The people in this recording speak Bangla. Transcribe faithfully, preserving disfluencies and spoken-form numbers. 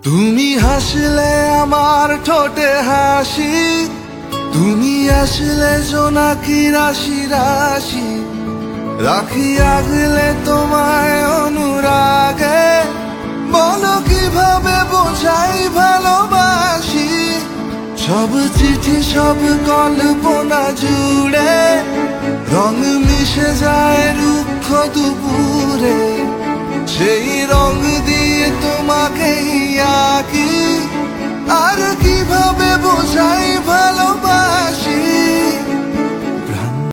তুমি হাসলে আমার ঠোঁটে হাসি, তুমি আসলে জোনাকি রাশি রাশি, রাখি আগলে তোমায় অনুরাগে। বলো কিভাবে বোঝাই ভালোবাসি, সব চিঠি সব কল্পনা জুড়ে রং মিশে যায় রুক্ষ দুপুরে। সেই রং দিয়ে তোমাকে আঁকি, আর কিভাবে বোঝাই ভালোবাসি।